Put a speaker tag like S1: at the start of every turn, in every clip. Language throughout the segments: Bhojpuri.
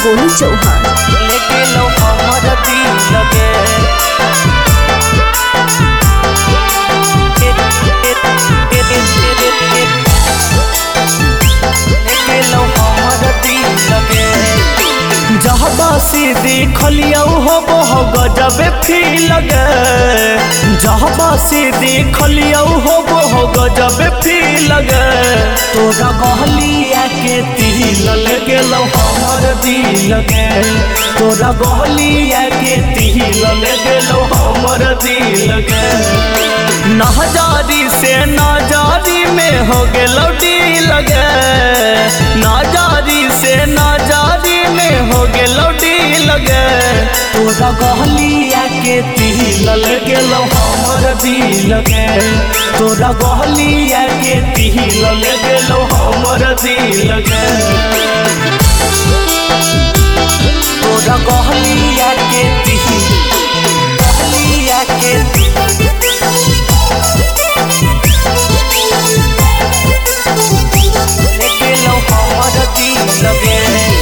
S1: गोलू चौहान।
S2: लेके लो हमर दिल लगे लेके लो हमर दिल लगे जहबा से देखलियो हो गजब फील लगे जहबा से देखलियो हो गजब फील लगे तोरा गहलिया के तिल लगे लो हमर दिल लगे तोरा गहलिया के तिल लगे लो हमर दिल लगे नहजारी से नाजारी में हो गेलो दिल लगे नाजारी से नाजारी में हो गेलो दिल लगे तोरा गहलिया के तिल लगे लो हमर दिल लगे तोरा गहलिया के तिल लगे लो हमर दिल लगे तोरा गहलिया के तिल गहलिया के लेके लो हमर दिल लगे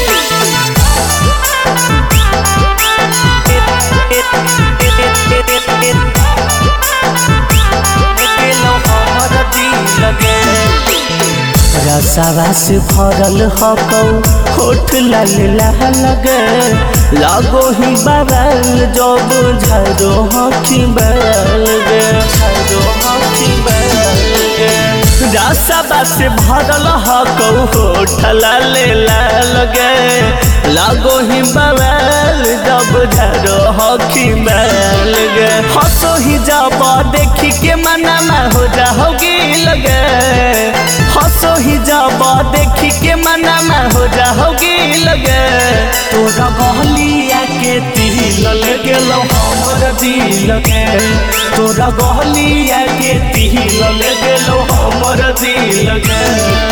S2: रसावा से भरल हकौ होठ लाल लगे लागो ही बरल जब झरो हकी बरल गे झरो हकी बरल गे रसावा से भरल हकौ होठ लाल लगे लागो ही बरल जब झरो हकी बरल गे हंसो ही जब देखी के मनमा हो जाओगी लगे हंसो ही जाबा देखी के मनमा हो जाओगी लगे तोरा गहलिया के तिल लगे लो हमर दिल लगे तोरा गहलिया के तिल लगे लो हमर दिल लगे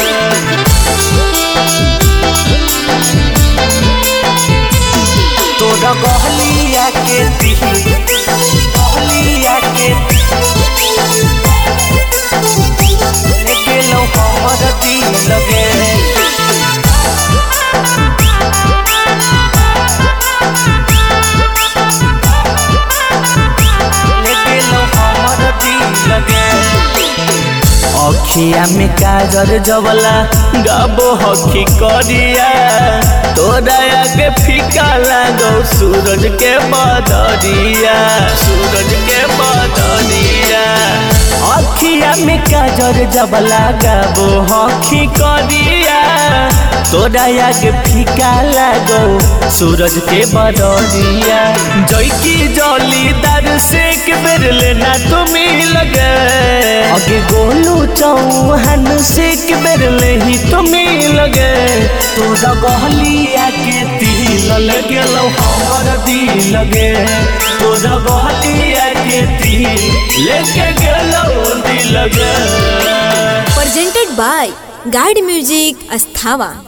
S2: तोरा गहलिया के तिल गहलिया के लेके लो हमर दिल लगे लेके लो हमर दिल लगे अखिया में काजर जवला गाबो हकी करिया तोरा आगे फीका लागो सूरज के बदरिया सूरज के बदरिया अखिया में काजर जवला गाबो हकी करिया तोरा आगे फीका लागो सूरज के बदरिया जैकी जलीदार से के बेर लेना तुम्हें लगे आगे गोलू चौहान से के बेर ले ही तुम्हें लगे तोरा गहलिया के तिल लगे लो हमर दिल लगे तोरा गहलिया के तिल लेके गेलो दिल लगे
S1: प्रेजेंटेड बाय गाइड म्यूजिक अस्थावा।